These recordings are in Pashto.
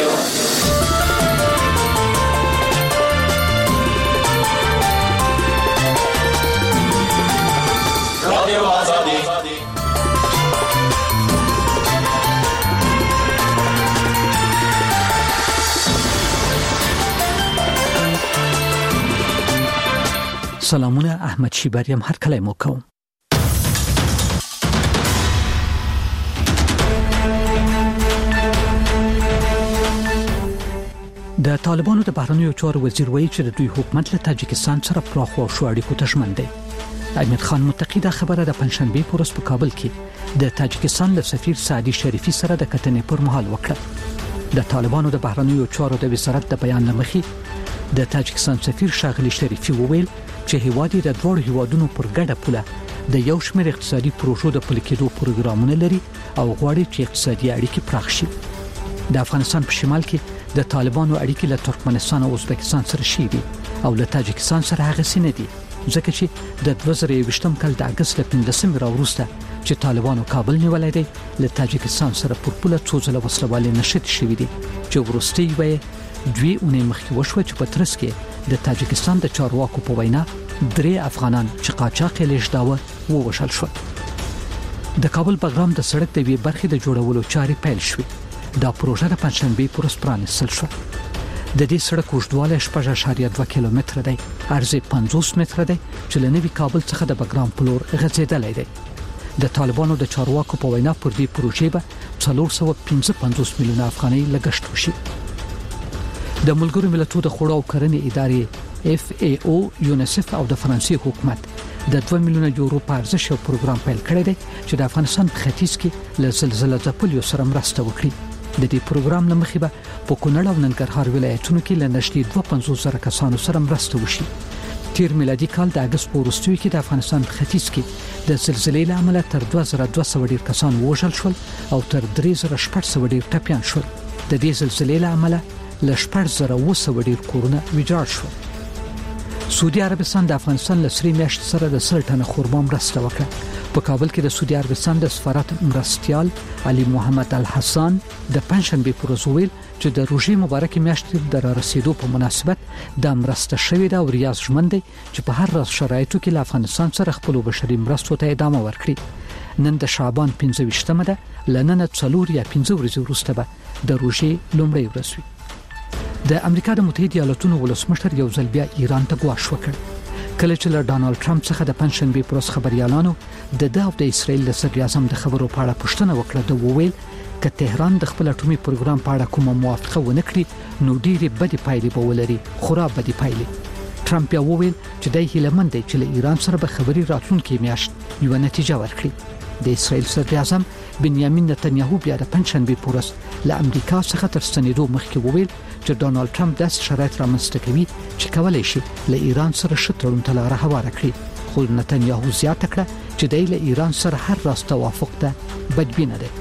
سلامونه، احمد شیبریم هر کله مو کوم. د طالبانو د بهرنیو چارو وزیر وایي چې د دوی حکومت له تاجکستان سره پراخ او شو اړیکو ته ژمن دی. امیر خان متقی دا خبره د پنځشنبه په ورځ په کابل کې د تاجکستان له سفیر سعدي شریفي سره د کتنې پر مهال وکړه. د طالبانو د بهرنیو چارو د وزارت د بیان لمخې د تاجکستان سفیر شاغلي شریفي وویل چې هیواد د دوه هیوادونو پر ګډه پوله د یو شمېر اقتصادي پروژو د پلي کېدو پروګرامونه لري او غواړي چې اقتصادي اړیکې پراخ شي. د افغانستان په شمال کې د طالبانو اړیکې له ترکمنستان او ازبکستان سره شي دي او له تاجکستان سره هغه سینې دي ځکه چې د 2023 کال د اگست 15 راوروسته چې طالبانو کابل نیولای دی له تاجکستان سره پر پوله څو ځله وسلوالې نشټ شوې دي چې ورستي وي دوی اونې مخکې وشو چې په ترڅ کې د تاجکستان د چارواکو په وینا 3 افغانان چې قاچاق لیږداوه ووژل شول. د کابل بګرام د سړک د وی برخې د جوړولو چارې پیل شوې. دا پروژه د پنځشنبه پر ورځ پرانیستل شو. د دې سړک اوږدوالی 6.2 کیلومتره دی، عرض 50 متره دی چې له نوي کابل څخه د بګرام په لور غځېدلی دی. د طالبانو د چارواکو په وینا پر دې پروژې به 455 میلیونه افغانۍ لګښت وشي. د ملګرو ملتونو د خوړو او کرنې ادارې FAO، یونیسف او د فرانسې حکومت د 2 میلیونه یورو په ارزښت یو پروګرام پیل کړی دی چې د افغانستان په ختیځ کې له زلزلې ځپلو سره مرسته وکړي. د دې پروګرام لمخې به په کونړ او ننګرهار ولایتونو کې له نږدې 250,000 کسانو سره مرسته وشي. تیر میلادي کال د اگست په وروستیو کې د افغانستان په ختیځ کې د زلزلې له امله تر 2200 ډیر کسان وژل شول او تر 3600 ډیر ټپيان شول. د دې زلزلې له امله له 4000 ډیر کورونه ویجاړ شول. سعودي عربستان د افغانستان له سری میاشت سره د 100 ټنه خرما مرسته وکړه. په کابل کې د سعودي عربستان د سفارت مرستيال علي محمد الحسن د پنځشنبه پر ورځ ویل چې د روژې مبارکې میاشتې د رسیدو په مناسبت د مرسته شوې د ریاض ژمن دی چې په هر راز شرایطو کې له افغانستان سره خپل بشري مرستو ته ادامه ورکړي. نن د شعبان 15مه ده، لنن 4 یا 15 ورځې وروسته به د روژې لومړی ورځ وي. د امریکا د متحده ایالاتونو ولسمشر یو ځل بیا ایران ته ګواښ وکړ. کله چې له ډانلډ ټرمپ څخه د پنځشنبه پر ورځ خبريالانو د اسرائیل د صدر اعظم د خبرو په اړه پوښتنه وکړه، د وویل ک تهران د خپل اټومي پروګرام په اړه کومه موافقه ونه کړي نو ډېری بدې پایلې به ولري، خورا بدې پایلې. ټرمپ یې وویل چې د هیلمن دی چې له ایران سره به خبري راتلونکي میاشت یو نتیجه ورکړي. د اسرائیل صدر اعظم بنیامین نتنیاهو بیا د پنځشنبه پر ورځ له امریکا څخه تر ستنېدو مخکې وویل چې ډانلډ ټرمپ داسې شرایط رامنځته کوي چې کولای شي له ایران سره ښه تړون ته لاره هواره کړي. خو نتنیاهو زیاته کړه چې د ایران سره هر راز توافق ته بدبینه دی.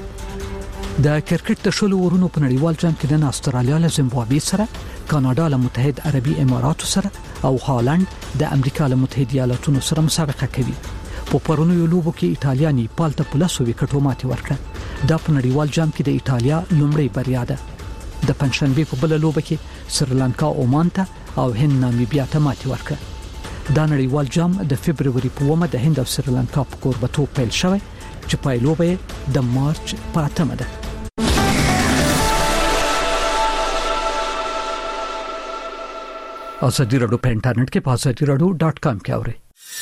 د کرکټ د شلو ورونو په نړیوال جام کې د استرالیا له زیمبابوې سره، کاناډا له متحد عربي اماراتو سره او هالند د امریکا له متحده ایالاتونو سره مسابقه کوي. په پرونیو لوبو کې ایتالیا نیپال ته په 10 وکټو ماتې ورکړه. دا په نړیوال جام کې د ایتالیا لومړی بریا ده. د پنځشنبه په بل لوبه کې سریلانکا عمان ته او هند نامیبیا ته ماتې ورکړه. دا نړیوال جام د فبرवरी په 1 د هند او سریلانکا په کوربتوب پیل شوی چې پایلوبه د مارچ په 8 ده. ازادي رادیو په انټرنیټ کې په azadiradio.com کې اورئ.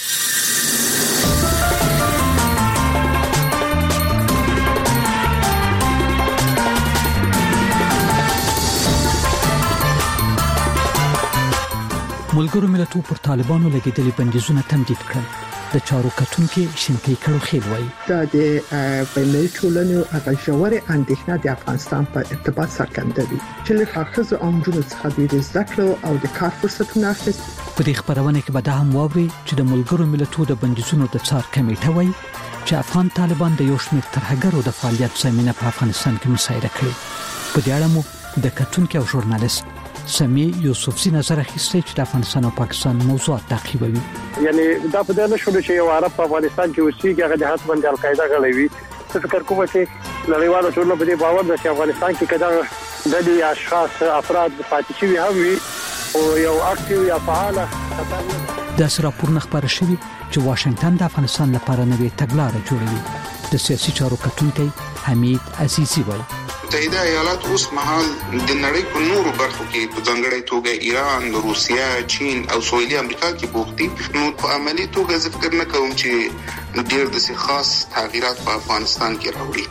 ملګرو ملتونو پر طالبانو لګیدلي بندیزونه تمدید کړل. د چارو کتونکو شینکې کړو خېل وایي دا د بین‌المللي ټولنې هغه ژورې اندېښنه د افغانستان په ارتباط څرګندوي چې له ښځو او نجونو څخه د زده کړو او د کار فرصتونو اخیست. په دې خبرونه کې به دا هم واوري چې د ملګرو ملتونو د بندیزونو د څار کمیټه وایي چې افغان طالبان د یو شمېر ترهګرو د فعالیت زمينه په افغانستان کې مساعده کړې. په دې اړه مو د کتونکو او ژورنالیست سمي یوسفزي نظر اخیستی چې د افغانستان او پاکستان موضوعات تعقیبوي. یعنی دا په دې نشو چې یو عرب په افغانستان کې اوسېږي هغه د هڅ باندې القاعده غړوي. څه فکر کوم چې نړیوالو ټولنو په دې باور ده چې افغانستان کې کدا د دې اشخاص افراد پاتې شوي هم وي او یو اکټیو یا فعاله د راپور خبره شوی چې واشنگټن د افغانستان لپاره نوې تګلارې جوړوي د سیاسي چارو کتونکي حمید عزیزی وایي متحده ایالات اوس مهال د نړۍ په نورو برخو کې په ځانګړي توګه ایران، روسیا، چین او سویلي امریکا کې بوخت دي. نو په عملی توګه زه فکر نه کوم چې ډېر د خاص تغیرات په افغانستان کې راوړي.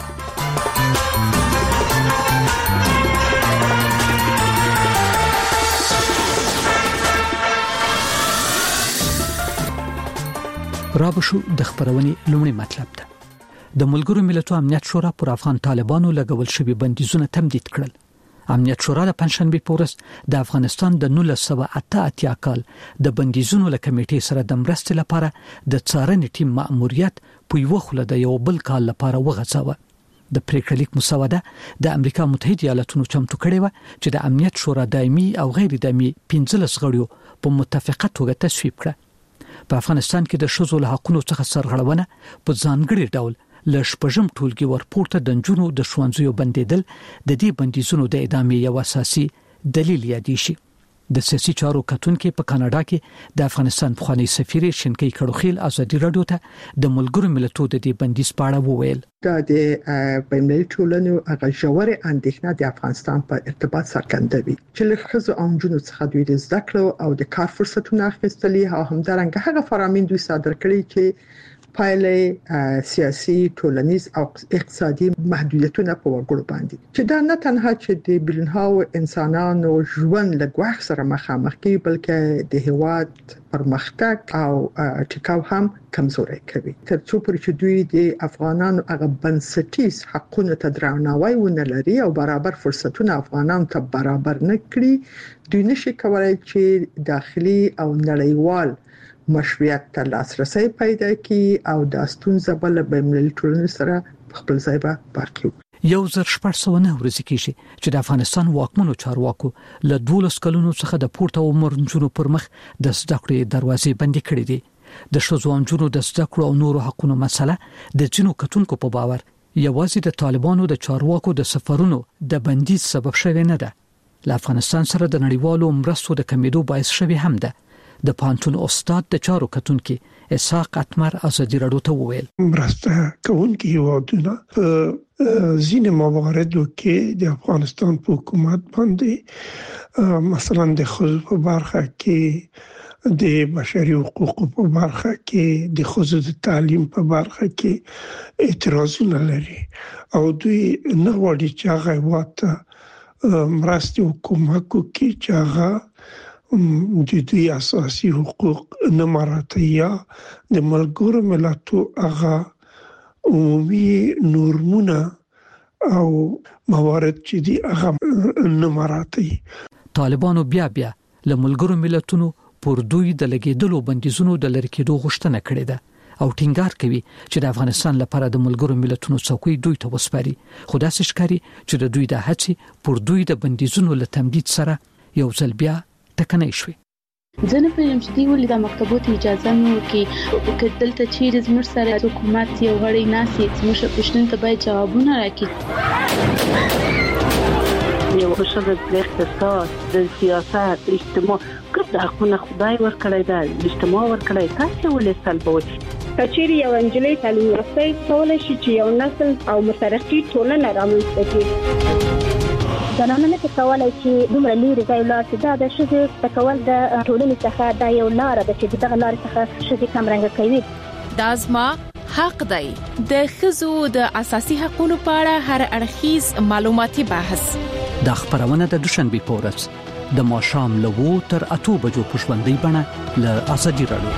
رابشو د خبرونې لومړی مطلب ده. د ملګرو ملتونو امنیت شورا پر افغان طالبانو لګول شوی بندیزونه تمدید کړل. امنیت شورا د پنځشنبه په ورځ د افغانستان د 1988 کال د بندیزونو له کمیټې سره د مرستې لپاره د څارنې ټیم مأموریت په یو خله د یو بل کال لپاره وغځاوه. د پریکړه لیک مسوده د امریکا متحده ایالاتونو چمتو کړې و چې د امنیت شورا دایمي او غیر دایمي 15 غړیو په متفقه توګه تصویب کړه. په افغانستان کې د شذو له حقوقو څخه سرغړونه په ځانګړي ډول ل شپږم ټولګي ورپورته د جنونو د شوانځیو بندیدل د دې بندیزونو د ادامې یو اساسي دلیل یادې شي. د سیاسي چارو کتونکو په کاناډا کې د افغانستان پخوانی سفیر شینکي کړوخیل ازادي رادیو ته د ملګرو ملتونو د دې بندیز په اړه وویل. د بین‌المللي ټولنې هغه ژورې اندېښنه د افغانستان په ارتباط څرګندوي چې له ښځو او نجونو څخه دوی د زده کړو او د کار فرصتونو اخیستلي او همدارنګه هغه فرامین دوی صادر کړي چې پایلې سیاسي، ټولنیز او اقتصادي محدودیتونه په وګړو باندې چې دا نه تنها چې د بلنهاو انسانانو ژوند له ګواښ سره مخامخ کوي بلکې د هیواد پرمختګ او ټیکاو هم کمزوري کوي. ترڅو پر چې دوی د افغانانو هغه بنسټیز حقوقو ته درناوی ونه لري او برابر فرصتونه افغانانو ته برابر نه کړي، دوی نشي کولای چې داخلي او نړیوال مشروعیت ته لاسرسي پیدا کړي او د ستونزې بل بین‌المللي ټولنې سره خپل ځای به باقي وي. 1409 ورځې کېږي چې د افغانستان واکمنو چارواکو له 12 کلونو څخه د پورته عمر نجونو پر مخ د زده کړې دروازې بندې کړې دي. د شذو نجونو د زده کړو او نورو حقوقو مسله د جنو کتونکو په باور یوازې د طالبانو د چارواکو د سفرونو د بندیز سبب شوی نه ده. له افغانستان سره د نړیوالو مرستو د کمیدو باعث شوی هم ده. د پانتون استاد د چارو کتونکو اسحاق اتمر ازادي رادیو ته وویل مرسته کوونکي هیوادونه ځینې مواردو کې د افغانستان په حکومت باندې مثلا د خصوص په برخه کې د بشري حقوقو په برخه کې د خصوص تعلیم په برخه کې اعتراضونه لري او دوی نه وړي چې هغه وته مرستې حکومت کوي چې هغه د دوی اساسي حقوق نه مراعات یا د ملګرو ملتونو هغه عمومي نورمونه او موارد چې دي هغه نه مراعات. طالبانو بیا له ملګرو ملتونو پر دوی د لګیدلو بندیزونو د لری کېدو غوښتنه کړې ده او ټینګار کوي چې د افغانستان لپاره د ملګرو ملتونو څوکۍ دوی ته وسپاري. خو داسې ښکاري چې د دوی د هڅې پر دوی د بندیزونو له تمدید سره یو ځل بیا ټکنۍ شوي. زه نه پوهیږم چې دوی ولې د مکتبونو اجازه نه ورکوي. دلته چیرې زموږ سره حکومت یو غړی ناسي زموږ پوښتنې ته باید جوابونه راکړي. یو ښه د اقتصاد، د سیاست، اجتماع کله حقونه خدای ورکړی دا اجتماع ورکړی تاسو ولې سلبوي. کچېری یو انجلۍ تعلیم یافته کولای شي چې یو نسل او مترقي ټولنه رامنځته کړي. زنانه نه کولای چې دومره لري ځای لاته دا د شذ تکول د ټولنې څخه دا یو لار ده چې دغه لار څخه شذ کمرنګ کوي. دا زما حق دی. د خزو د اساسي حقوقو په اړه هر اړخیز معلوماتي بحث د خبرونه د دوشنبه په ورځ د ماښام له 2 تر 8 بجو په ژوندۍ بڼه له ازادي رادیو.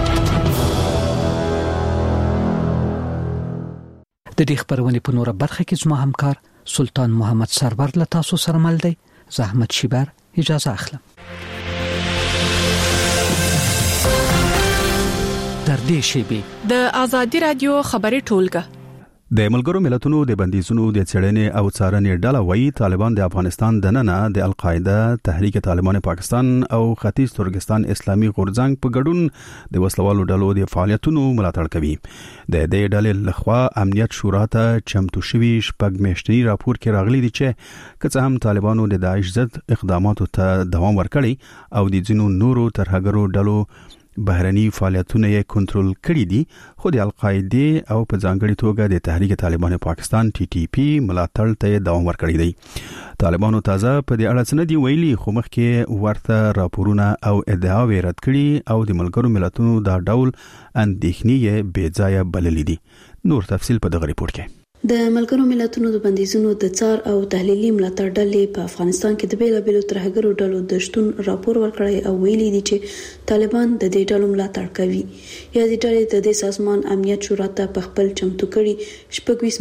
د دې خبرونه په نوره برخه کې زما همکار سلطان محمد سرور له تاسو سره مل دی. زحمت شیبر اجازه اخلم. در دې شیبه د ازادي رادیو خبري ټولګه د ملګرو ملتونو د بندیزونو د څېړنې او څارنې ډله وایي طالبان د افغانستان دننه د القاعده، تحریک طالبان پاکستان او ختیځ ترکستان اسلامي غورځنګ په ګډون د وسلوالو ډلو د فعالیتونو ملاتړ کوي. د دې ډلې لخوا امنیت شورا ته چمتو شوی شپږ میاشتنی راپور کې راغلي دي چې که هم طالبانو د داعش ضد اقداماتو ته دوام ورکړي او د ځینو نورو ترهګرو ډلو بهرني فعالیتونه یې کنټرول کړي دي، خو د القاعده او په ځانګړي توګه د تحریک طالبان پاکستان TTP ملاتړ ته دوام ورکړي دي. طالبانو تازه په دې اړه څه نه دی ویلي، خو مخکې ورته راپورونه او ادعاوې رد کړي او د ملګرو ملتونو دا ډول اندېښنې بې ځایه بللې دي. نور تفصیل په دغه ریپورت کې. د ملګرو ملتونو د بندیزونو د څار او تحلیلي ملاتړ ډلې په افغانستان کې د بیلابیلو ترهګرو ډلو د شتون راپور ورکړی او ویلي دي چې طالبان د دې ډلو ملاتړ کوي. یا د ډلې د دې سازمان امنیت شورا ته په خپل چمتو کړي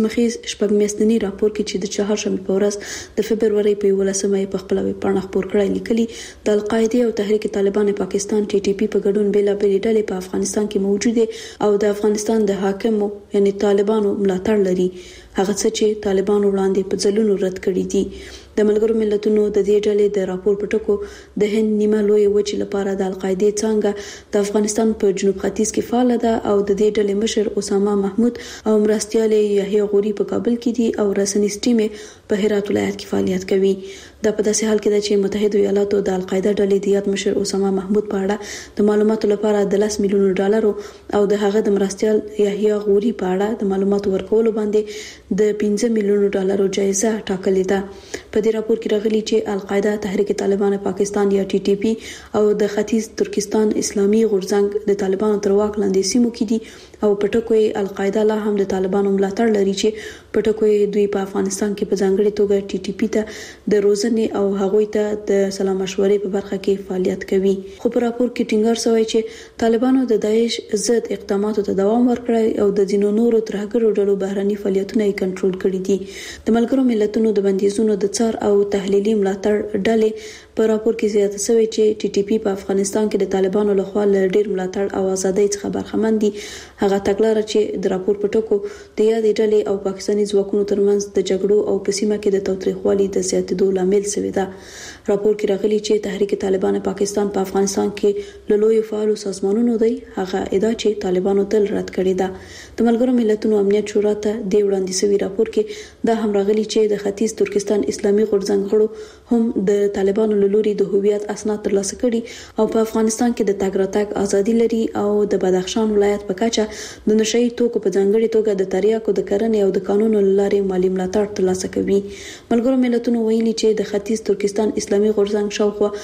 شپږ میاشتنی راپور کې چې د چهارشنبه په ورځ د فبرورۍ په 11مه په خپل ویبپاڼه خپور کړی لیکلي د القاعده او تحریک طالبان پاکستان TTP په ګډون بیلابیلې ډلې په افغانستان کې موجوده او د افغانستان د حاکمو یعنی طالبانو ملاتړ لري. هغه څه چې طالبانو وړاندې په ځلونو رد کړی دي. د ملګرو ملتونو د دې ډلې د راپور په ټکو د هند نیمه لوی وچې لپاره د القاعده څنګه د افغانستان په جنوب ختیځ کې فعال ده او د دې ډلې مشر اسامه محمود او مرستيال یحیی غوري په کابل کې دي او رسنیز ټیم په هرات ولایت کې فعالیت کوي. دا په داسې حال کې ده چې متحده ایالاتو د القاعده ډلې د یاد مشر اسامه محمود په اړه د معلوماتو لپاره د $10 میلیون او د هغه د مرستيال یحیی غوري په اړه د معلوماتو ورکولو باندې د $15 میلیون جایزه ټاکلې ده. په دې راپور کې راغلي چې القاعده، تحریک طالبان پاکستان یا TTP او د ختیځ ترکستان اسلامي غورځنګ د طالبانو تر واک لاندې سیمو کې دي او په ټکو القاعده لا هم د طالبانو ملاتړ لري چې په ټکو دوی په افغانستان کې په ځانګړي توګه TTP ته د روزنې او هغوی ته د سلام مشورې په برخه کې فعالیت کوي. خو په راپور کې ټینګار شوی چې طالبانو د داعش ضد اقداماتو ته دوام ورکړی او د ځینو نورو ترهګرو ډلو بهرني فعالیتونه یې کنټرول کړي دي. د ملګرو ملتونو د بندیزونو د څار او تحلیلي ملاتړ ډلې په راپور کې زیاته شوی چې TTP په افغانستان کې د طالبانو لخوا له ډیر ملاتړ او ازادۍ څخه برخمن دي. هغه تګلاره چې د راپور په ټکو د یادې ډلې او پاکستاني ځواکونو ترمنځ د جګړو او په سیمه کې د تاوتریخوالي د زیاتېدو لامل شوی ده. راپور کې راغلي چې تحریک طالبان پاکستان په افغانستان کې له لوی فعالو سازمانونو دی. هغه ادعا چې طالبانو تل رد کړې ده. د ملګرو ملتونو امنیت شورا ته د وړاندې شوی راپور کې دا هم راغلي چې د ختیځ ترکستان اسلامي غورځنګ غړو هم د طالبانو له لوري د هویت اسناد ترلاسه کړي او په افغانستان کې د تګ راتګ ازادي لري او د بدخشان ولایت په کچه د نشئی توکو په ځانګړي توګه د تریاکو د کرنې او د قانونو لارې مالی ملاتړ ترلاسه کوي. ملګرو ملتونو ویلي چې د ختیځ ترکستان اسلامي غورځنګ شاوخوا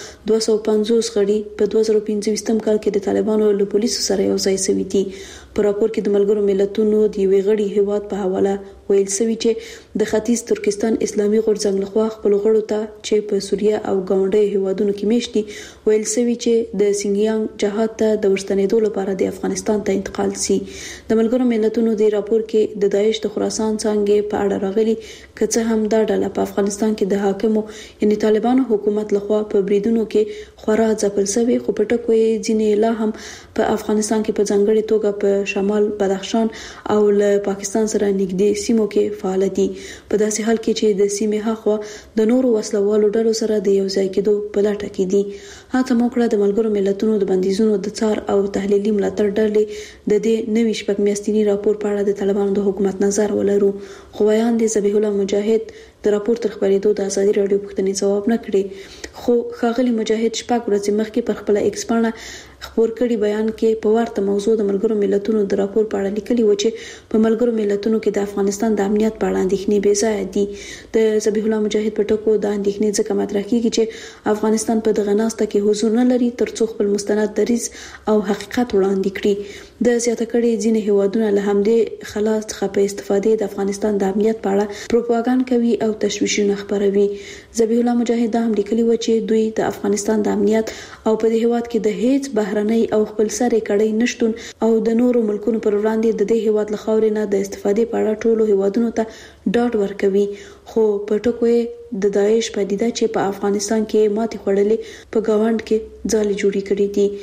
250 غړي په 2015 کال کې د طالبانو له پولیسو سره یو ځای شوي دي. په راپور کې د ملګرو ملتونو د یوې غړي هیواد په حواله ویل شوی چې د ختیځ ترکستان اسلامي غورځنګ لخوا خپل غړو ته چې په سوریه او ګاونډي هیوادونو کې میشتي ویل شوی چې د سینګیانګ جهاد ته د ورستنېدو لپاره د افغانستان ته انتقال شي. د ملګرو ملتونو د راپور کې د داعش د خراسان څنګه په اړه راغلي کڅه هم دا ډله په افغانستان کې د حاکمو یعنی طالبانو حکومت لخوا په بریدونو کې خورا ځپل شوی، خو په ټکو یې ځینې لا هم په افغانستان کې په ځانګړي توګه په شمال بدخشان او له پاکستان سره نږدې سیمو کې فعال دي. په داسې حال کې چې د سیمې هاخوا د نورو وسلوالو ډلو سره د یو ځای کېدو په لټه کې دي. هغه موکړه د ملګرو ملتونو د بندیزونو د څار او تحلیلي ملاتړ ډلې د دې نوي شپږ میاشتني راپور په اړه د طالبانو د حکومت نظر ولرو. خو ویان دي ذبیح الله مجاهد د راپور تر خبرېدو د ازادي رادیو پوښتنې ځواب نه کړي، خو ښاغلي مجاهد شپږ ورځې مخکې پر خپل ایکس پاڼه خبر کړي بیان کې په ورته موضوع د ملګرو ملتونو د راپور په اړه لیکلي و چې په ملګرو ملتونو کې د افغانستان د امنیت په اړه اندېښنې بې ځایه دي. د ذبیح الله مجاهد په ټکو د اندېښنې ځکه مطرح کیږي چې افغانستان په دغه ناسته کې حضور نه لري ترڅو خپل مستند دریځ او حقیقت وړاندې کړي. د زیاته کړي ځینې هیوادونه له همدې خلاص څخه په استفادې د افغانستان د امنیت په اړه پروپاګاندا کوي او تشویشونه خپروي. ذبیح الله مجاهد هم لیکلي و چې دوی د افغانستان د امنیت او په دې هیواد کې د هیڅ بهرنۍ او خپل سره کړي نشټون او د نورو ملکونو پر وړاندې د دې هیواد له خاورې نه د استفادې په اړه ټولو هیوادونو ته ډاډ ورکوي. خو په ټکو د داعش پدیده چې په افغانستان کې ماتې خوړلې په گاوند کې ځالې جوړې کړې دي.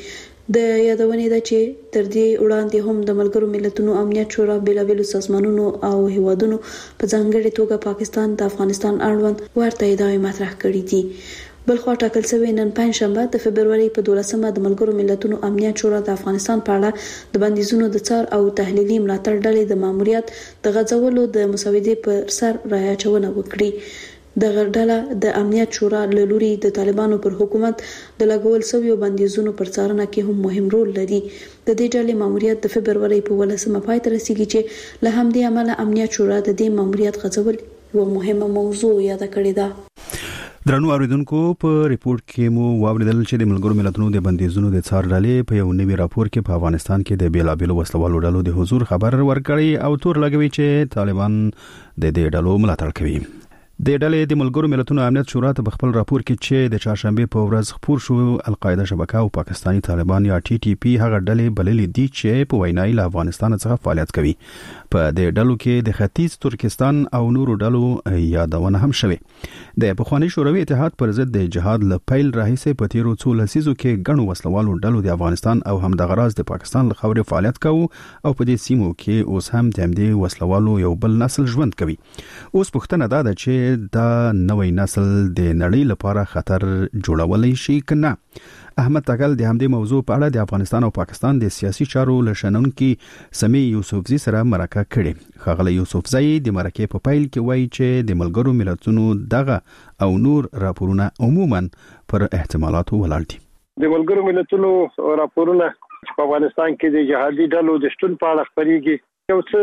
د یادونې ده چې تر دې وړاندې هم د ملګرو ملتونو امنیت شورا بېلابېلو سازمانونو او هیوادونو په ځانګړي توګه پاکستان د افغانستان اړوند ورته ادعاوې مطرح کړې دي. بلخوا ټاکل شوی نن پنځشنبه د فبرवरी په 12مه د ملګرو ملتونو امنیت شورا د افغانستان په اړه د بندیزونو د څار او تحلیلي ملاتړ ډلې د ماموریت د غځولو د مسودې پر سر رايچونه وکړي. د غړډله د امنیت شورا له لوري د طالبانو پر حکومت د لګول شویو بندیزونو پر څارنه کې هم مهم رول لري. د دې ډلې ماموریت د فبرवरी په 18مه پای ته رسیدي چې له همدې امله امنیت شورا د دې ماموریت غځول یو مهمه موضوع یاد کړې ده. درنو اوریدونکو په ریپورت کې مو واوریدل چې د ملګرو ملتونو د بندیزونو د څار ډلې په یو نوي راپور کې په افغانستان کې د بیلابېلو وسلوالو ډلو د حضور خبر ورکړی او تور لګوي چې طالبان د دې ډلو ملاتړ کوي. د ډلې د ملګرو ملتونو امنیت شورا ته خپل راپور کې چې د چهارشنبه په ورځ خبر شو القاعده شبکه او پاکستانی طالبان یا ټي ټي پی هغه ډلې بللې دي چې په وینای له افغانستان څخه فعالیت کوي. په دې ډلو کې د ختیځ ترکستان او نورو ډلو یادونه هم شوه. د پخوانی شوروي اتحاد پر ضد د جهاد له پیل راهیسې په تیرو څو لسیزو کې ګڼو وسلوالو ډلو د افغانستان او همدغه راز د پاکستان له خاورې فعالیت کوي او په دې سیمو کې اوس هم د همدې وسلوالو یو بل نسل ژوند کوي. اوس پوښتنه ده چې دا نوې نسل د نړۍ لپاره خطر جوړولای شي کنه. احمد تاګل د همدې موضوع په اړه د افغانستان او پاکستان د سیاسي چارو لشنونکو سمي یوسفزي سره مرکه کړې. خغله یوسفزي د مرکه په پیل کې وایي چې د ملګرو ملتونو دغه او نور راپورونه عموما پر احتمالاتو ولاړ دي. د ملګرو ملتونو راپورونه په افغانستان کې د جهادي ډلو د شتون په اړه خبريږي. یو څه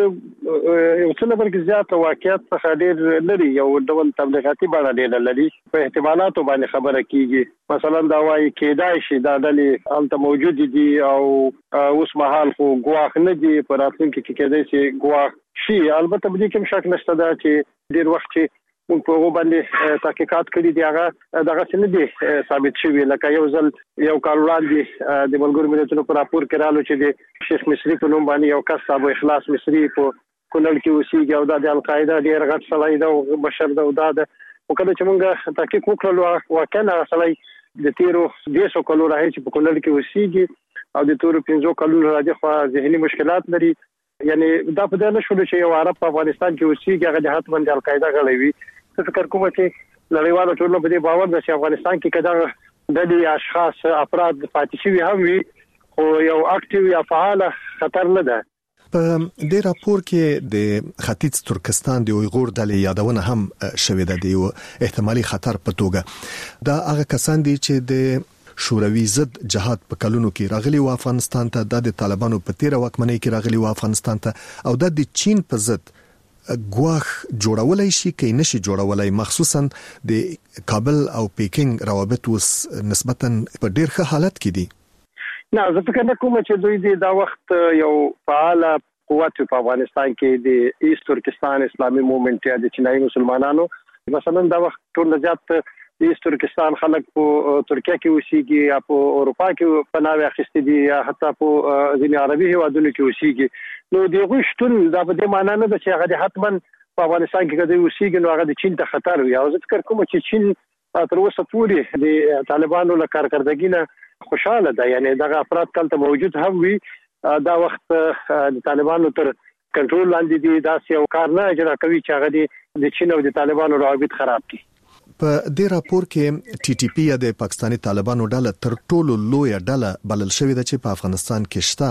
نمبر کې زیات واقعیت څخه ډېر لري، یو ډول تبلیغاتي بڼه ډېر لري. په احتمالاتو باندې خبره کیږي. مثلا دا وايي کېدای شي دا ډلې هلته موجود دي او اوس مهال خو ګواښ نه دي، په راتلونکي کې کېدای شي ګواښ شي. البته په دې کې شک نشته دا چې ډېر وخت چې موږ په هغه باندې تحقیقات کړي دي هغه دغه څه نه دي ثابت شوی. لکه یو ځل یو کال وړاندې د ملګرو ملتونو په راپور کې رالو چې د شیخ مصری په نوم باندې یو کس ابو اخلاص مصری په کونړ کې اوسېږي او د القاعده ډېر غټ سړی دی او بشر دی او دا او کله چې موږ تحقیق وکړو واقعا سړی د تیرو 200 کلو راهي چې په کونړ کې اوسېږي او د تیرو 15 کلو راځي خو ذهني مشکلات لري. یعنی دا په دې نشو چې یو عرب په افغانستان کې اوسېږي هغه جهات باندې القاعده غړوي. فکر کوم چې نړیوالو ټولنو په دې باور ده چې افغانستان کې کدا د اشخاص افراد پاتې شوي هم وي خو یو اکټیو یا فعال خطر نه ده. په دې راپور کې د ختیځ ترکستان د اویغور ډلې یادونه هم شوې ده د احتمالي خطر په توګه. دا هغه کسان دي چې د شوروي ضد جهاد په کلونو کې راغلي و افغانستان ته، د طالبانو په تیر واکمنۍ کې راغلي و افغانستان ته او د چین په ضد ګواښ جوړولای شي کې نشي جوړولای، مخصوصا د کابل او پیکینګ روابط اوس نسبتا په ډیر ښه حالت کې دي. نه زه فکر نه کوم چې دوی دا وخت یو فعال قوت په افغانستان کې د ایست ترکستان اسلامي موومېنټ یا د چینایي مسلمانانو مثلا دا وخت ټول زیات ایست ترکستان خلک په ترکیه کې اوسېږي یا په اروپا کې پناه اخیستي دي یا حتی په ځینې عربي هیوادونو کې اوسېږي. نو دغه شتون دا په دې معنی نه ده چې هغه حتما په افغانستان کې کده اوسېږي نو هغه د چین ته خطر وي. او زه فکر کوم چې چین تر اوسه پورې د طالبانو له کارکردګۍ نه خوشاله ده. یعنی دغه افراد کله موجود هم وي دا وخت د طالبانو تر کنټرول لاندې دي، دا یو کار نه اجرا کوي چې هغه د چین او د طالبانو روابط خراب کړي. په دې راپور کې ټي ټي پی یا د پاکستانی طالبانو ډله تر ټولو لوی ډله بلل شوې ده چې په افغانستان کې شته.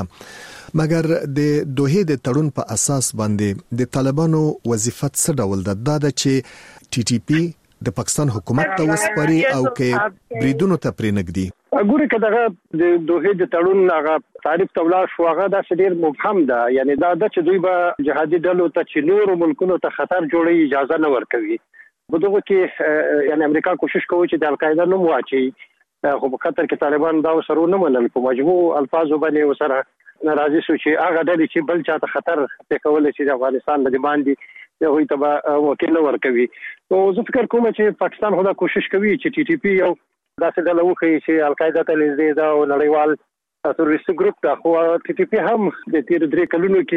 مګر د دوحې د تړون په اساس باندې د طالبانو وظیفه څه ډول ده؟ دا چې ټي ټي پی د پاکستان حکومت ته وسپاري او کې بریدونو ته پرېنګدي. ګوره کله د دوحې د تړون هغه تعریف تولا شو هغه د ډېر مبهم ده. یعنی دا چې دوی به جهادي ډلو ته چې نور ملکونو ته خطر جوړي اجازه نه ورکوي. په دغه کې یعنی امریکا کوشش کوي چې د القاعده نوم واچي خو په خطر کې طالبان دا وسرو نه منل په مجموع الفاظو باندې وسره ناراضي شو چې هغه ډلې چې بل چاته خطر ته کول چې د افغانستان د باندې یو تبع وکیل ورکوي. نو زه فکر کوم چې پاکستان خدا کوشش کوي چې ټي ټي پی یو داسې ډله وکړي چې القاعده ته نږدې ده او نړیوال تروریست ګروپ ده. خو ټي ټي پی هم د تیر 3 کلونو کې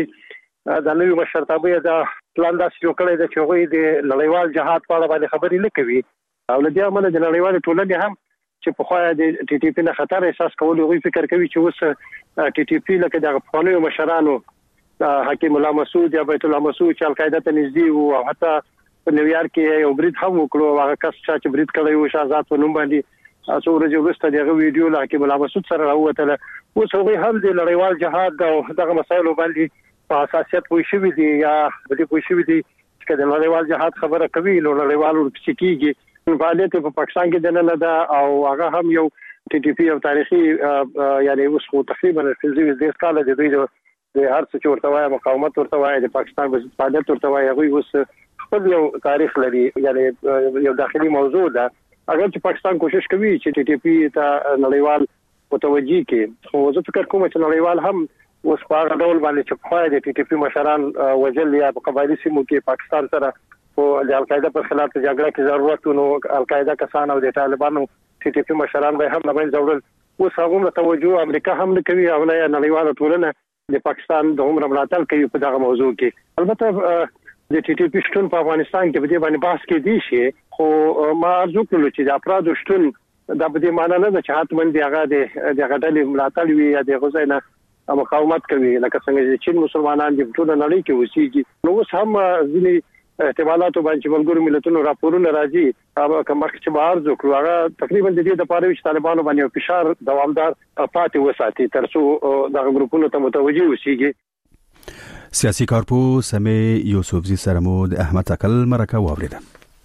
د نوې مشرتابه د پلان داسې جوړ کړی دی چې هغوی د نړیوال جهاد په اړه باندې خبرې نه کوي او له دې امله د نړیوال ټولنې هم چې په خوا د ټي ټي پی نه خطر احساس کول غوي فکر کوي چې اوس ټي ټي پی لکه د افغاني مشرانو حکیم الله مسعود یا بیت الله مسعود چې القاعده ته نږدې او حتی په نیویارک کې یو برید هم وکړو هغه کس چې برید کړی و شهزاد په نوم باندې تاسو ورځ وروسته دغه ویډیو لا حکیم الله مسعود سره راوته اوس هغه هم د لړیوال جهاد او دغه مسایلو باندې په حساسیت پوه شوی دي یا په دې پوه شوی دي چې د لړیوال جهاد خبره کوي نو لړیوال ورڅ کیږي فعالیت په پاکستان کې نه ده او هغه هم یو ټي ټي پی او تاریخي یعنی اوس خو تقریبا د کال د دوی د هر څه ورته وایي مقاومت ورته وایي د پاکستان په فعالیت ورته وایي هغه اوس خپل یو تاریخ لري یعنی یو داخلي موضوع ده اگر چې پاکستان کوشش کوي چې ټي ټي پی ته نړیوال متوجي کې خو زه فکر کوم چې نړیوال هم اوس په هغه ډول باندې چې په د ټي ټي پی مشران وجل یا په قبایلی سیمو کې پاکستان سره او د القاعده پر خلاف جګړه کې ضرورت نو القاعده کسان او د طالبانو ټي ټي پی مشران به هم نه ضرورت اوس هغه توجه امریکا هم نه کوي او نه نړیوال ټولنه د پاکستان د عمر ملاتړ کوي په دغه موضوع کې البته د ټي ټي پی شتون په افغانستان کې په دې باندې بحث کې دي شي خو ما ارزو کړل چې د افراد شتون د په دې معنی نه ده چې حتمن دی هغه د غډلې ملاتړ وي یا د غوښنه مقاومت کوي لکه څنګه چې چین مسلمانان د ټول نړۍ کې اوسېږي نو اوس هم ځینې احتمالات باندې ملګرو ملتونو راپورونه راځي هغه کومه چې بهر ځکو هغه تقریبا د دې لپاره چې طالبانو باندې فشار دوامدار پاتې وساتي ترڅو دغه ګروپونو ته متوجي اوسېږي سیاسي کارپو سمې یوسفزي سره مو د احمد اکل مرکه واوریده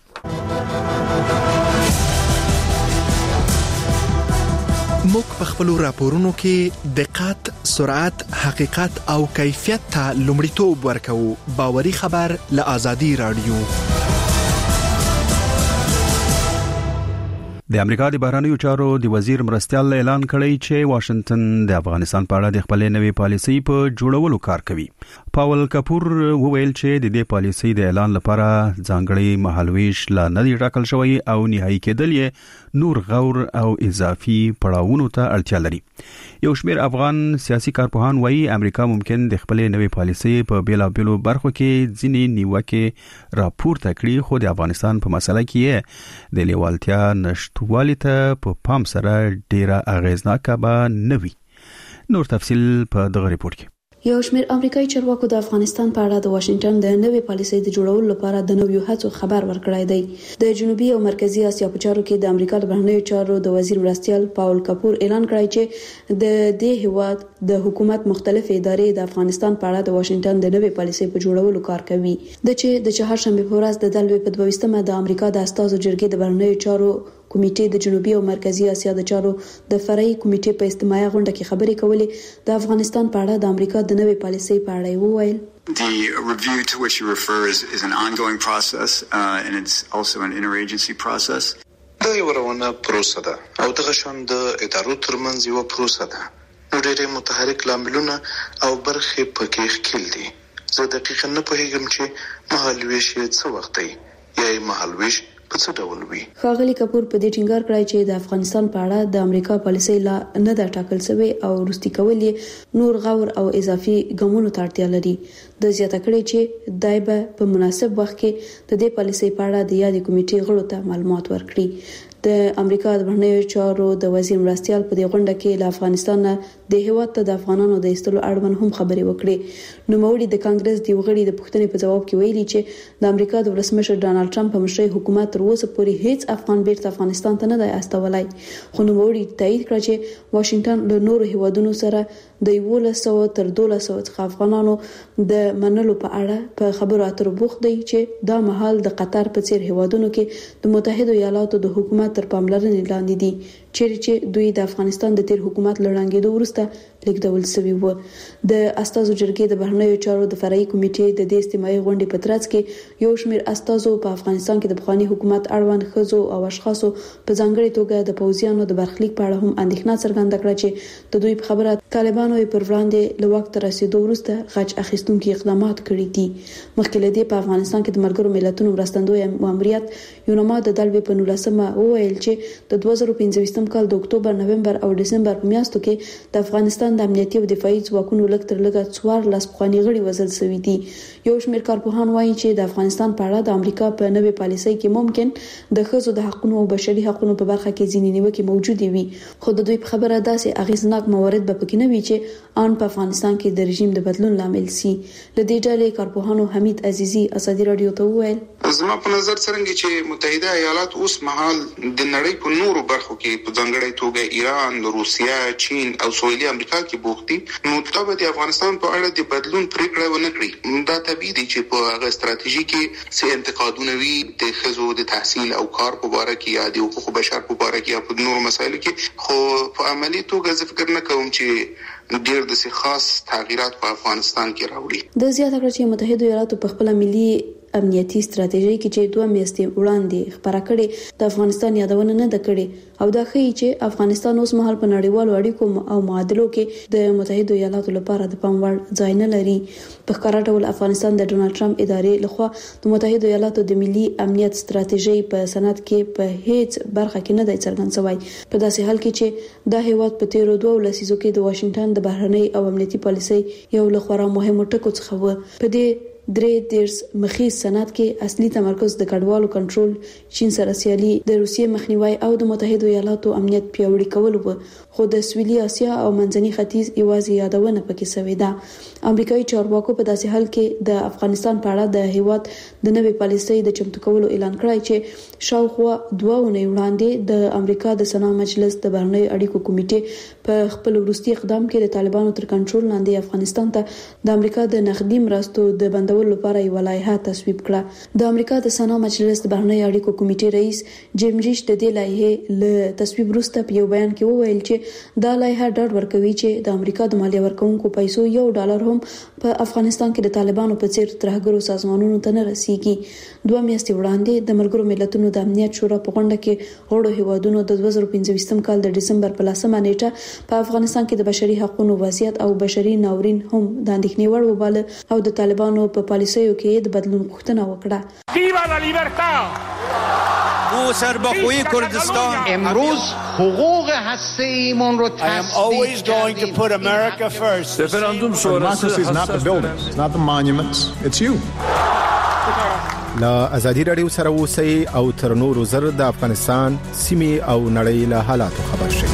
موږ په خپل راپورونو کې دقت، سرعت، حقیقت او کیفیت ته لومړیتوب ورکوو. باوري خبر له آزادي رادیو. د امریکا د بهرنیو چارو د وزیر مرستیال اعلان کړی چې واشنگټن د افغانستان په اړه د خپل نوې پالیسي په جوړولو کار کوي. پاول کپور وویل چې د دې پالیسي د اعلان لپاره ځانګړي مهالويش لا نه دی ټاکل شوی او نهایی کېدل یې نور غور او اضافي پړاوونو ته اړتیا لري. یو شمېر افغان سیاسي کارپوهان وایي امریکا ممکن د خپل نوې پالیسي په بیلابېلو برخو کې ځینې نیوکې راپورته کړي خو د افغانستان په مسله کې د لیوالتیا نشټوالي ته په پام سره ډیره اغیزناکه به نه وي. نور تفصیل په دغه ریپورت کې. یو شمېر امریکایي چارواکو د افغانستان په اړه د واشنگټن د نوې پالیسۍ د جوړولو لپاره د نویو هڅو خبر ورکړی دی. د جنوبي او مرکزی اسیا په چارو کې د امریکا د بهرنیو چارو د وزیر مرستیال پاول کپور اعلان کړی چې د دې هیواد د حکومت مختلف ادارې د افغانستان په اړه د واشنگټن د نوې پالیسۍ په جوړولو کار کوي. د چهارشنبه په ورځ د دلوي په 22مه د امریکا د استازو جرګې د بهرنیو چارو کمیټې د جنوبي او مرکزی اسیا د چارو د فرعي کمیټې په اجتماعي غونډه کې خبرې کولې. د افغانستان په اړه د امریکا د نوې پالیسۍ په اړه وویل. The review to which you refer is an ongoing process and it's also an interagency process. دا یو روانه پروسه ده او دغه شان د ادارو ترمنځ یو پروسه ده. نو ډېر متحرک لاملونه او برخې پکې ښکېل دي. زه دقیقاً نه پوهیږم چې مهالویش څه وخت دی یا مهالویش ښاغلي کپور په دې ټینګار کړی چې د افغانستان په اړه د امریکا پالیسۍ لا نه ده ټاکل شوې او وروستي کول یې نور غور او اضافي ګامونو ته اړتیا لري. د زیاته کړی چې دای به په مناسب وخت کې د دې پالیسۍ په اړه د یادې کمیټې غړو ته معلومات ورکړي. د امریکا د بهرنیو چارو د وزیر مرستیال په دې غونډه کې له افغانستان د هیواد ته د افغانانو د ایستلو اړوند هم خبرې وکړې. نوموړي د کانګرس د غړي د پوښتنې په جواب کې ویلي چې د امریکا د ولسمشر ډانلډ ټرمپ په مشرۍ حکومت تر اوسه پورې هیڅ افغان بیرته افغانستان ته نه دی استولای. خو نوموړي تایید کړ چې واشنگټن له نورو هیوادونو سره د 1100 تر 1200 څخه افغانانو د منلو په اړه په خبرو اترو بوخت دی چې دا مهال د قطر په څیر هیوادونو کې د متحده ایالاتو د حکومت تر پاملرنې لاندې دي چې دوی د افغانستان د تیر حکومت لړنګېدو وروسته لیکدول شوی و. د استازو جرګې د بهرنیو چارو د فرعي کمیټې د دې اجتماعي غونډې په ترڅ کې یو شمېر استازو په افغانستان کې د بخوانی حکومت اړوند ښځو او اشخاصو په ځانګړي توګه د پوځیانو د برخلیک په اړه هم اندېښنه څرګنده کړه چې د دوی په خبره طالبانو پر وړاندې له وخت رسیدو وروسته غچ اخیستونکي اقدامات کړي دي. مخکې له دې په افغانستان کې د ملګرو ملتونو مرستندوی ماموریت یونما د دلوي په 19مه وویل چې د 2015 کال د اکتوبر، نومبر او دسمبر په میاشتو کې د افغانستان د امنیتي او دفاعي ځواکونو لږ تر لږه 14 پخواني غړي وژل شوي دي. یو شمېر کارپوهان وایي چې د افغانستان په اړه د امریکا په نوې پالیسۍ کې ممکن د ښځو د حقوقو او بشري حقوقو په برخه کې ځینې نیوکې موجودې وي، خو د دوی په خبره داسې اغیزناک موارد به پکې نه وي چې ان په افغانستان کې د رژیم د بدلون لامل شي. لدې ډلې کارپوهانو حمید عزیزي ازادي رادیو ته وویل: زما په نظر څرنګه چې متحده ایالات اوس مهال د نړۍ په نورو برخو کې په ځانګړي توګه ایران، روسیا، چین او سویلي امریکا کې بوخت دي، نو دا د افغانستان په اړه د بدلون پریکړه ونه کړي. دا طبيعي دي چې په هغه ستراتیژي کې څه انتقادونه وي د ښځو د تحصیل او کار په اړه کې یا د حقوقو بشر په اړه کې یا په نورو مسایلو کې، خو په عملي توګه زه فکر نه کوم چې ډېر د خاص تغیرات په افغانستان کې راوړي. د زیاته کړ چې متحده ایالاتو په خپل ملي امنیتي ستراتیژي کې چې 2 میاشتې وړاندې خبره کړې د افغانستان یادونه نه ده کړې، او دا ښيي چې افغانستان اوس مهال په نړیوالو اړیکو او معادلو کې د متحده ایالاتو لپاره د پام وړ ځای نه لري. په ښکاره ډول افغانستان د ډونالد ټرمپ ادارې لخوا د متحده ایالاتو د ملي امنیت ستراتیژي په سند کې په هیڅ برخه کې نه دی څرګند شوی، په داسې حال کې چې دا هیواد په تیرو 2 لسیزو کې د واشنگټن د بهرنۍ او امنیتي پالیسۍ یو له خورا مهمو ټکو څخه و. په دې 3 مخیز سند کې اصلي تمرکز د کډوالو کنټرول، چین سره سیالي، د روسیې مخنیوي او د متحده ایالاتو امنیت پیاوړی کول وو، خو د سویلي اسیا او منځني ختیځ یوازې یادونه پکې شوې ده. امریکایي چارواکو په داسې حال کې د افغانستان په اړه د هیواد د نوې پالیسۍ د چمتو کولو اعلان کړی چې شاوخوا 2 اونۍ وړاندې د امریکا د سنا مجلس د بهرنۍ اړیکو کمیټې په خپل وروستي اقدام کې د طالبانو تر کنټرول لاندې افغانستان ته د امریکا د نقدي مرستو د بندولو لپاره یو لایحه تصویب کړه. د امریکا د سنا مجلس د بهرنۍ اړیکو کمیټې رئیس جیم ریش د دې لایحې له تصویب وروسته په یو بیان کې وویل چې دا لایحه ډاډ ورکوي چې د امریکا د مالیه ورکونکو پیسو $1 هم په افغانستان کې د طالبانو په څیر ترهګرو سازمانونو ته نه رسیږي. 2 میاشتې وړاندې د ملګرو ملتونو د امنیت شورا په غونډه کې غړو هیوادونو د 2015 کال د دسمبر په 10 نیټه په افغانستان کې د بشري حقوقو وضعیت او بشري ناورین هم د اندېښنې وړ وباله او د طالبانو په پالیسیو کې د بدلون غوښتنه وکړه. ویوا لا لیبرتا او سربخوی کردستان امروز حقوق هسته‌ایمون رو I am always going to put America first. Referendum sonrası is not the buildings, it's not the monuments, it's you. لا ازادي رادیو سره اوسئ او تر نورو زر د افغانستان سیمې او نړۍ له حالاتو خبر شئ.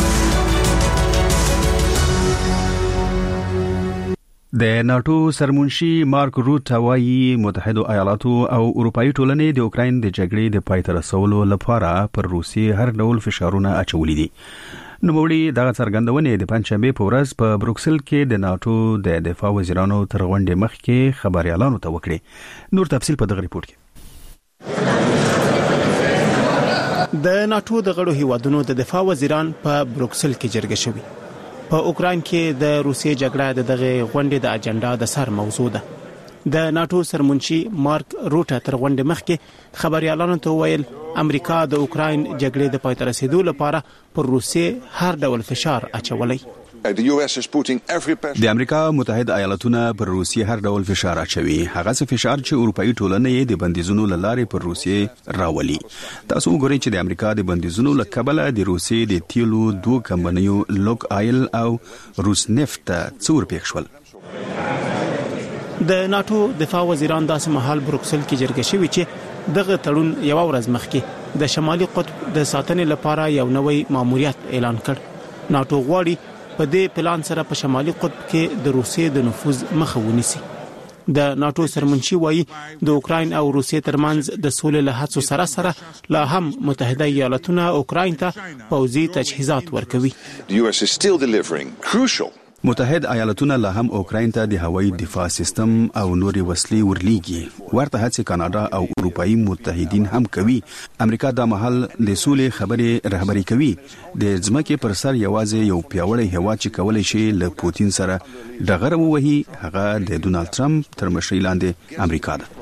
د ناتو سرمنشي مارک روټ وايي متحده ایالاتو او اروپאי ټولنې د اوکراین د جګړې د پای ته رسولو لپاره پر روسیې هر ډول فشارونه اچولي دي. نوموړي دغه څرګندونې د پنځشنبه په ورځ په بروکسل کې د ناتو د دفاع وزیرانو تر غونډې مخکې خبريالانو ته وکړي. نور تفصیل په دغه ریپورت کې. د ناتو د غړو هیوادونو د دفاع وزیران په بروکسل کې جرګه شوي. په اوکراین کې د روسیې جګړه دغه غونډې د اجنډا د سر موضوع ده. د ناتو سرمنشي مارک روټ تر غونډې مخکې خبريالانو ته ویل امریکا د اوکراین جګړې د پای ته رسیدو لپاره پر روسیې هر ډول فشار اچولای. د امریکا متحده ایالاتونه پر روسیې هر ډول فشار اچوي، هغه څه فشار چې اروپאי ټولنې د بندیزونو لارې پر روسیې راولي. تاسو وګورئ چې د امریکا د بندیزونو لکبله د روسیې د تیلو 2 کمپنیو لوک آیل او روس نفت څور پېښ شول. د ناتو دفاع وزیران داسې مهال بروکسل کې جرګه شوي چې دغه تړون یو ورځ مخکې د شمالي قطب د ساتنې لپاره یو نوې ماموریت اعلان کړ. ناتو غواړي په دې پلان سره په شمالي قطب کې د روسیې د نفوذ مخه ونیسي. د ناتو سرمنشي وایي د اوکراین او روسیې ترمنځ د سولې له هڅو سره سره لا هم متحده ایالاتونه اوکراین ته پوځي تجهیزات ورکوي. متحد ایالاتونه لا هم اوکراین ته د هوایي دفاع سیستم او نوري وسلې ورلیږي. ورته هڅې کاناډا او اروپאי متحدین هم کوي. امریکا د محل د سولې خبرې رهبری کوي. د ځمکې پر سر یوازې یو پیاوړی هیواد چې کولای شي له پوتین سره ډغره ووهي هغه د ډونالد ټرمپ تر مشرۍ لاندې امریکا ده.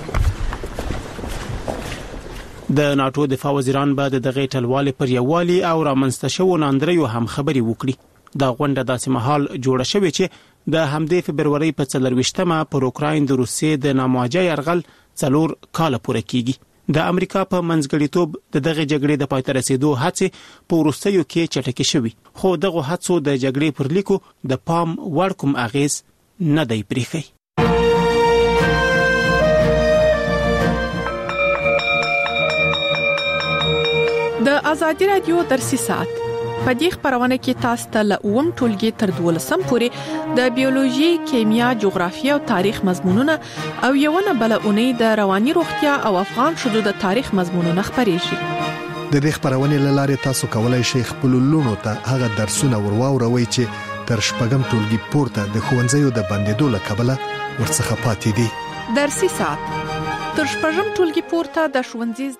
د ناتو دفاع وزیران به د دغه ټلوالې پر یووالي او رامنځته شوو ناندریو هم خبري وکړي. دا غونډه داسې مهال جوړه شوې چې د همدې فبرवरी په 24مه پر اوکراین د روسیې د نامواجه يرغل 4 کال پوره کیږي. د امریکا په منځګړیتوب دغه جګړې د پای ته رسیدو هڅې په وروستیو کې چټکې شوې، خو دغه هڅو د جګړې پر لیکو د پام وړ کوم اغیز نه دی پریښی. د ازادي رادیو درسي ساعت په دې خبرونه کې تاسو ته له اوم ټولګي تر 12 پورې د بیولوژي، کیمیا، جغرافیه او تاریخ مضمونونه او یو نه بل اونۍ د رواني روغتیا او افغان شذو د تاریخ مضمونونه خبرېږي. د دې خبرونه لاره تاسو کولای شئ خپل لونو ته هغه درسونه ورواوروي چې تر شپږم ټولګي پورته د ښوونځیو د بندیدو لکبله ورڅخه پاتې دي. درسي ساعت تر شپږم ټولګي پورته د ښوونځي